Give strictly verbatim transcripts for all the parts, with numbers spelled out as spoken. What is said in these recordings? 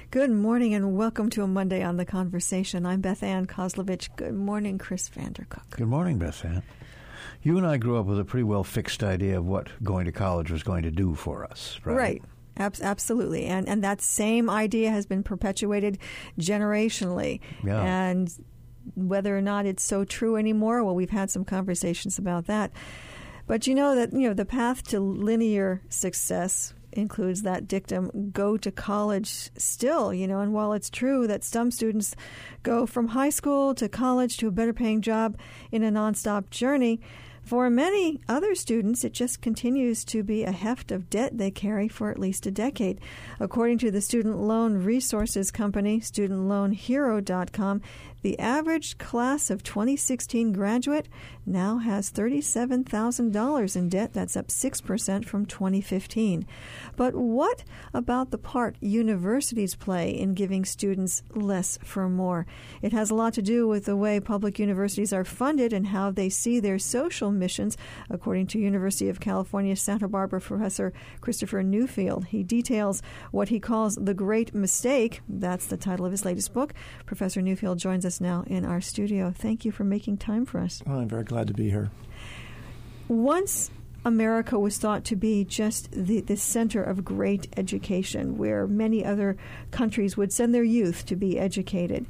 Good morning and welcome to a Monday on The Conversation. I'm Beth Ann Kozlovich. Good morning, Chris Vandercook. Good morning, Beth Ann. You and I grew up with a pretty well fixed idea of what going to college was going to do for us, right? Right. Ab- absolutely. And and that same idea has been perpetuated generationally. Yeah. And whether or not it's so true anymore, well, we've had some conversations about that. But you know that, you know, the path to linear success includes that dictum, go to college still, you know, and while it's true that some students go from high school to college to a better paying job in a nonstop journey, for many other students, it just continues to be a heft of debt they carry for at least a decade. According to the student loan resources company, student loan hero dot com, the average class of twenty sixteen graduate now has thirty-seven thousand dollars in debt. That's up six percent from twenty fifteen. But what about the part universities play in giving students less for more? It has a lot to do with the way public universities are funded and how they see their social missions, according to University of California, Santa Barbara professor Christopher Newfield. He details what he calls the great mistake. That's the title of his latest book. Professor Newfield joins us now in our studio. Thank you for making time for us. Oh, I'm very glad to be here. Once America was thought to be just the, the center of great education, where many other countries would send their youth to be educated.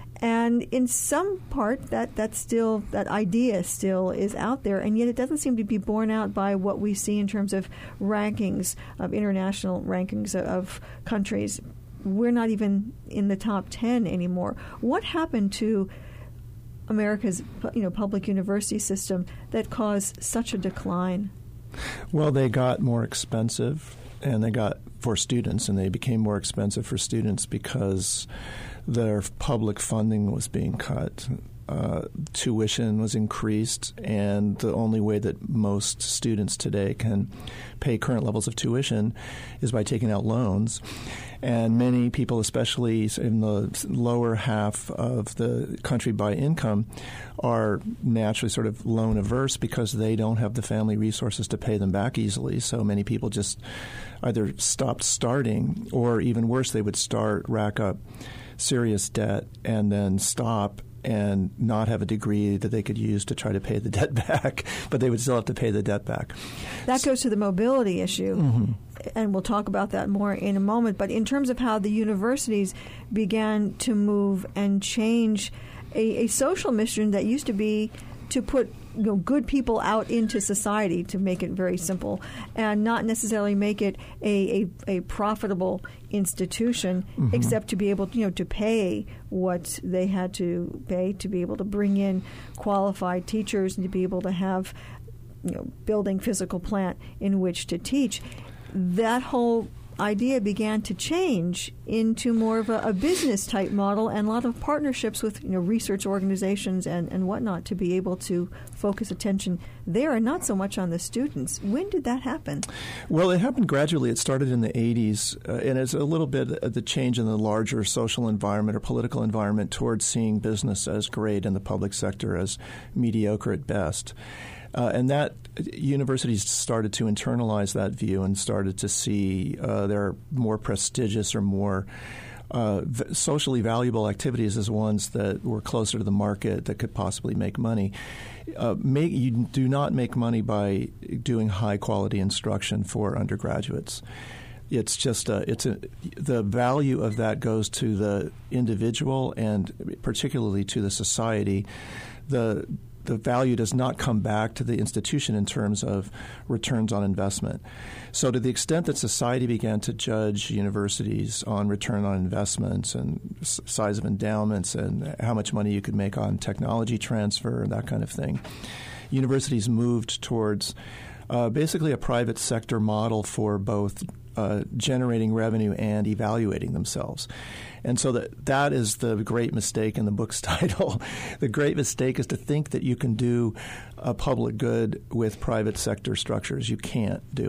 And in some part, that, that still that idea still is out there, and yet it doesn't seem to be borne out by what we see in terms of rankings, of international rankings of, of countries. We're not even in the top ten anymore. What happened to America's, you know, public university system that caused such a decline? Well, they got more expensive, and they got for students, and they became more expensive for students because their public funding was being cut. Uh, tuition was increased, and the only way that most students today can pay current levels of tuition is by taking out loans. And many people, especially in the lower half of the country by income, are naturally sort of loan averse because they don't have the family resources to pay them back easily. So many people just either stopped starting, or even worse, they would start, rack up serious debt, and then stop and not have a degree that they could use to try to pay the debt back, but they would still have to pay the debt back. That goes to the mobility issue, mm-hmm. and we'll talk about that more in a moment. But in terms of how the universities began to move and change a, a social mission that used to be to put, you know, good people out into society, to make it very simple, and not necessarily make it a, a, a profitable institution, mm-hmm. except to be able to, you know, to pay what they had to pay to be able to bring in qualified teachers and to be able to have, you know, building physical plant in which to teach. That whole idea began to change into more of a, a business type model, and a lot of partnerships with, you know, research organizations and, and whatnot to be able to focus attention there and not so much on the students. When did that happen? Well, it happened gradually. It started in the eighties, uh, and it's a little bit of the change in the larger social environment or political environment towards seeing business as great and the public sector as mediocre at best. Uh, and that universities started to internalize that view and started to see uh, their more prestigious or more uh, v- socially valuable activities as ones that were closer to the market that could possibly make money. Uh, make, you do not make money by doing high-quality instruction for undergraduates. It's just a, it's a, the value of that goes to the individual and particularly to the society. The The value does not come back to the institution in terms of returns on investment. So to the extent that society began to judge universities on return on investments and s- size of endowments and how much money you could make on technology transfer and that kind of thing, universities moved towards uh, basically a private sector model for both uh, generating revenue and evaluating themselves. And so that that is the great mistake in the book's title. The great mistake is to think that you can do a public good with private sector structures. You can't do it.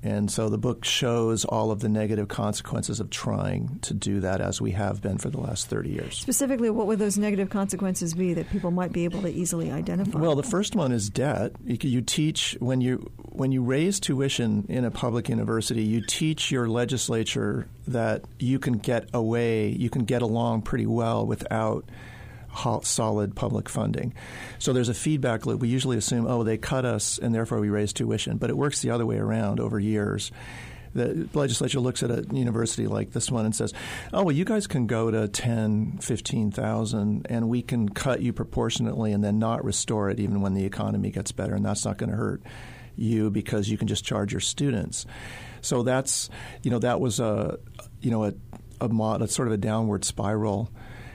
And so the book shows all of the negative consequences of trying to do that, as we have been for the last thirty years. Specifically, what would those negative consequences be that people might be able to easily identify? Well, the first one is debt. You, you teach when you when you raise tuition in a public university, you teach your legislature that you can get away, you can get along pretty well without solid public funding. So there's a feedback loop. We usually assume, oh, they cut us and therefore we raise tuition. But it works the other way around over years. The legislature looks at a university like this one and says, oh, well, you guys can go to ten, fifteen thousand and we can cut you proportionately and then not restore it even when the economy gets better. And that's not going to hurt you because you can just charge your students. So that's, you know, that was a, you know, a, a, mod, a sort of a downward spiral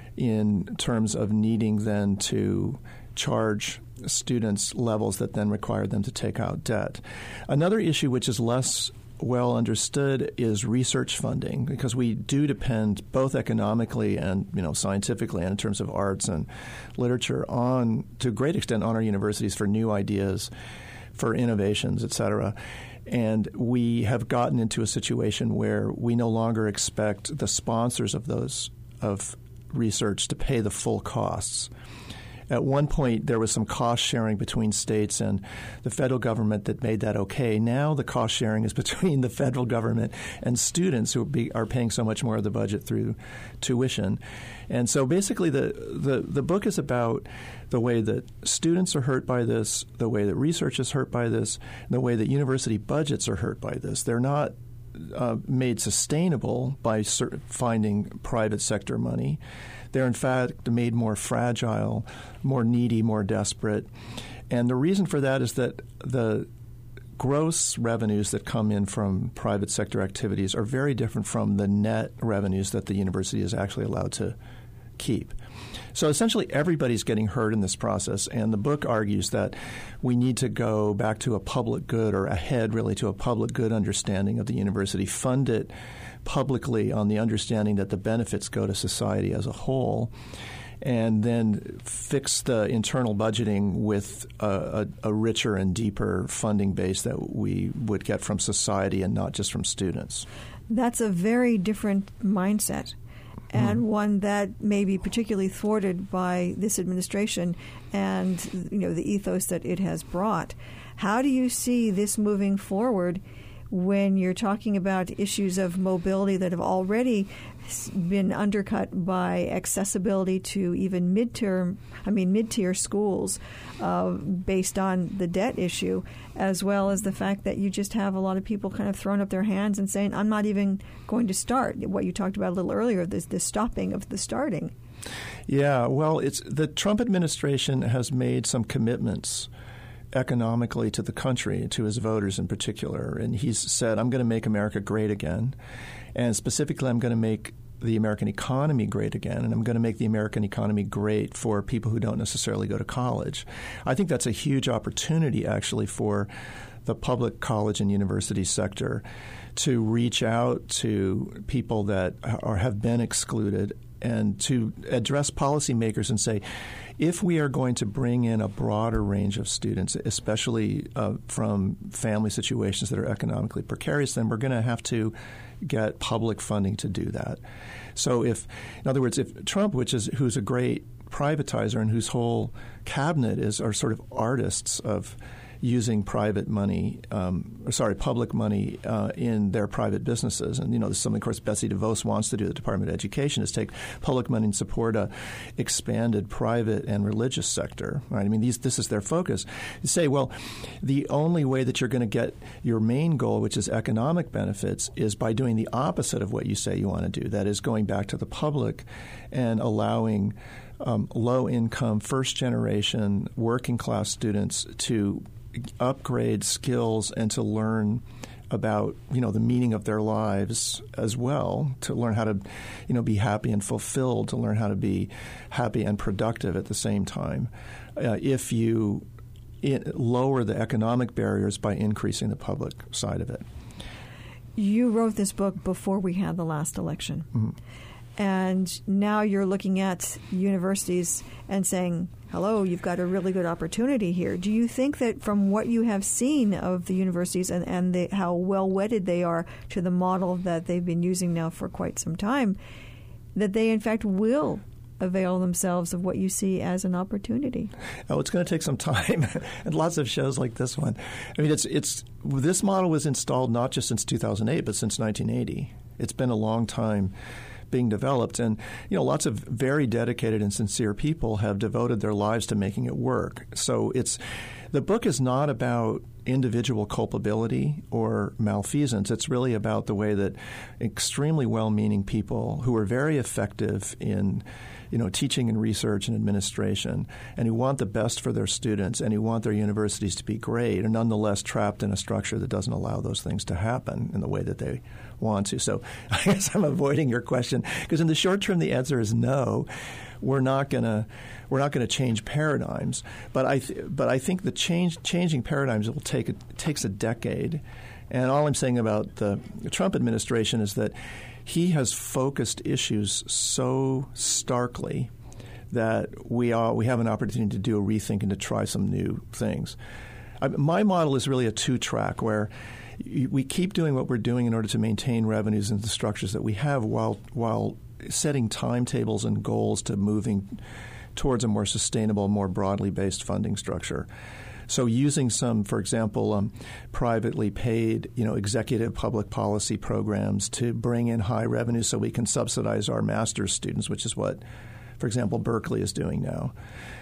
in terms of needing then to charge students levels that then require them to take out debt. Another issue which is less well understood is research funding, because we do depend both economically and, you know, scientifically and in terms of arts and literature on, to a great extent, on our universities for new ideas, for innovations, et cetera. And we have gotten into a situation where we no longer expect the sponsors of those of research to pay the full costs. At one point, there was some cost sharing between states and the federal government that made that okay. Now the cost sharing is between the federal government and students who be, are paying so much more of the budget through tuition. And so basically the, the, the book is about the way that students are hurt by this, the way that research is hurt by this, and the way that university budgets are hurt by this. They're not Uh, made sustainable by cert- finding private sector money. They're, in fact, made more fragile, more needy, more desperate. And the reason for that is that the gross revenues that come in from private sector activities are very different from the net revenues that the university is actually allowed to keep. So essentially everybody's getting hurt in this process, and the book argues that we need to go back to a public good, or ahead really to a public good understanding of the university, fund it publicly on the understanding that the benefits go to society as a whole, and then fix the internal budgeting with a, a, a richer and deeper funding base that we would get from society and not just from students. That's a very different mindset, and mm. one that may be particularly thwarted by this administration and, you know, the ethos that it has brought. How do you see this moving forward when you're talking about issues of mobility that have already been undercut by accessibility to even mid-term, I mean mid-tier schools uh, based on the debt issue, as well as the fact that you just have a lot of people kind of throwing up their hands and saying, I'm not even going to start. What you talked about a little earlier, this the stopping of the starting. Yeah, well, it's the Trump administration has made some commitments economically to the country, to his voters in particular. And he's said, I'm going to make America great again. And specifically, I'm going to make the American economy great again. And I'm going to make the American economy great for people who don't necessarily go to college. I think that's a huge opportunity, actually, for the public college and university sector to reach out to people that are, have been excluded and to address policymakers and say, if we are going to bring in a broader range of students, especially uh, from family situations that are economically precarious, then we're going to have to get public funding to do that. So if, in other words, if Trump, which is who's a great privatizer and whose whole cabinet is are sort of artists of using private money, um, sorry, public money uh, in their private businesses. And, you know, this is something, of course, Betsy DeVos wants to do at the Department of Education, is take public money and support a expanded private and religious sector, right? I mean, these, this is their focus. You say, well, the only way that you're going to get your main goal, which is economic benefits, is by doing the opposite of what you say you want to do. That is going back to the public and allowing um, low-income, first-generation, working-class students to upgrade skills and to learn about, you know, the meaning of their lives as well, to learn how to, you know, be happy and fulfilled, to learn how to be happy and productive at the same time. Uh, if you it, lower the economic barriers by increasing the public side of it. You wrote this book before we had the last election. Mm-hmm. And now you're looking at universities and saying, hello, you've got a really good opportunity here. Do you think that from what you have seen of the universities and, and the, how well wedded they are to the model that they've been using now for quite some time, that they in fact will avail themselves of what you see as an opportunity? Oh, it's going to take some time, and lots of shows like this one. I mean, it's it's this model was installed not just since two thousand eight, but since nineteen eighty. It's been a long time being developed, and you know, lots of very dedicated and sincere people have devoted their lives to making it work. So it's the book is not about individual culpability or malfeasance. It's really about the way that extremely well-meaning people who are very effective in you know, teaching and research and administration, and who want the best for their students and who want their universities to be great, are nonetheless trapped in a structure that doesn't allow those things to happen in the way that they want to. So I guess I'm avoiding your question, because in the short term the answer is no. We're not going to we're not going to change paradigms, but I th- but I think the change changing paradigms will take a, takes a decade. And all I'm saying about the Trump administration is that he has focused issues so starkly that we are we have an opportunity to do a rethink and to try some new things. I, my model is really a two-track where we keep doing what we're doing in order to maintain revenues and the structures that we have while while setting timetables and goals to moving towards a more sustainable, more broadly based funding structure. So using some, for example, um, privately paid, you know, executive public policy programs to bring in high revenue so we can subsidize our master's students, which is what, for example, Berkeley is doing now.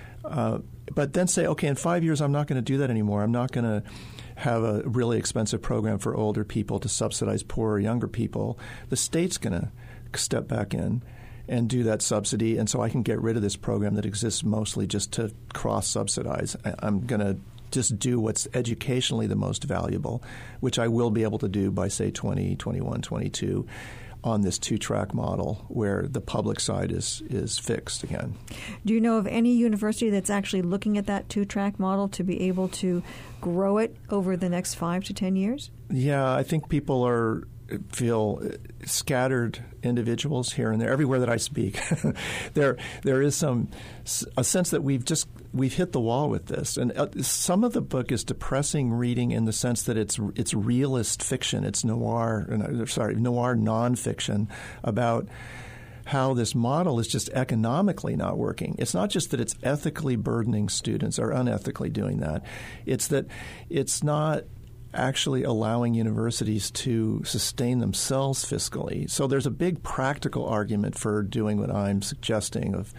Uh, but then say, okay, in five years I'm not going to do that anymore. I'm not going to have a really expensive program for older people to subsidize poorer, younger people. The state's going to step back in and do that subsidy, and so I can get rid of this program that exists mostly just to cross-subsidize. I'm going to just do what's educationally the most valuable, which I will be able to do by, say, twenty, twenty-one, twenty-two on this two-track model where the public side is is fixed again. Do you know of any university that's actually looking at that two-track model to be able to grow it over the next five to ten years? Yeah, I think people are feel scattered individuals here and there, everywhere that I speak. there, there is some a sense that we've just we've hit the wall with this, and uh, some of the book is depressing reading in the sense that it's it's realist fiction, it's noir, uh, sorry, noir nonfiction about how this model is just economically not working. It's not just that it's ethically burdening students or unethically doing that. It's that it's not actually allowing universities to sustain themselves fiscally. So there's a big practical argument for doing what I'm suggesting of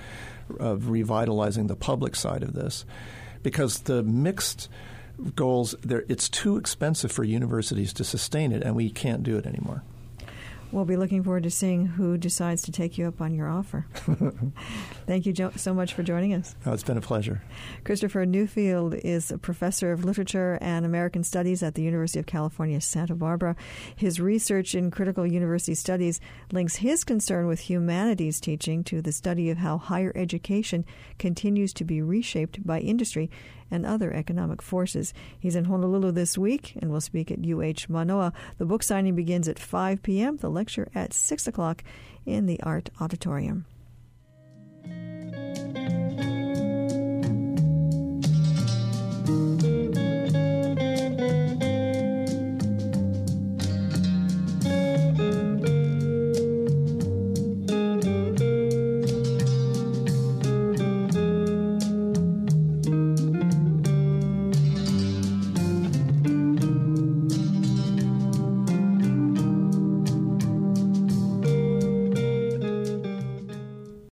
of revitalizing the public side of this, because the mixed goals, it's too expensive for universities to sustain it, and we can't do it anymore. We'll be looking forward to seeing who decides to take you up on your offer. Thank you jo- so much for joining us. Oh, it's been a pleasure. Christopher Newfield is a professor of literature and American studies at the University of California, Santa Barbara. His research in critical university studies links his concern with humanities teaching to the study of how higher education continues to be reshaped by industry and other economic forces. He's in Honolulu this week and will speak at U H Manoa. The book signing begins at five p.m., the lecture at six o'clock in the Art Auditorium.